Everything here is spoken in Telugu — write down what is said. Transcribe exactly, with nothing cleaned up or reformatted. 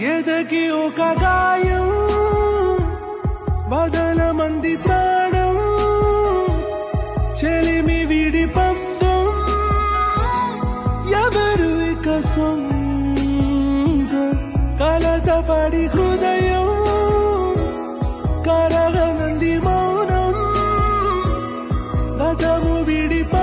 ఎదకి ఒక గాయం బదల మంది ప్రాణం చెలిమి విడి పందం ఎవరు ఇక సొంతం కలతపడి హృదయం కరగనంది మౌనం గతము విడి